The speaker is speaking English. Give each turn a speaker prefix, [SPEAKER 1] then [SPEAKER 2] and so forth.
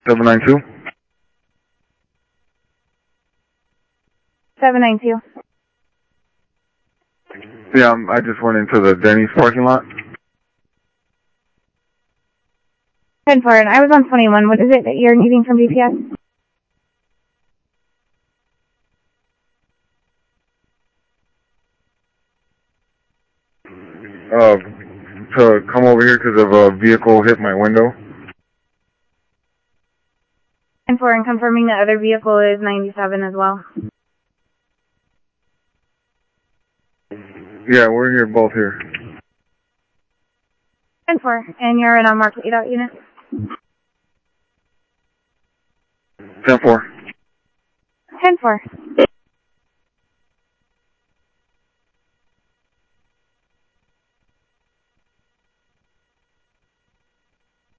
[SPEAKER 1] 792?
[SPEAKER 2] 792.
[SPEAKER 1] Yeah, I just went into the Denny's parking lot.
[SPEAKER 2] 10-4, and I was on 21. What is it that you're needing from DPS?
[SPEAKER 1] To come over here because of a vehicle hit my window.
[SPEAKER 2] 10-4, and confirming the other vehicle is 97 as well.
[SPEAKER 1] Yeah, we're here, both here.
[SPEAKER 2] 10-4, and you're in a marked lead-out unit?
[SPEAKER 1] 10-4.
[SPEAKER 2] 10-4.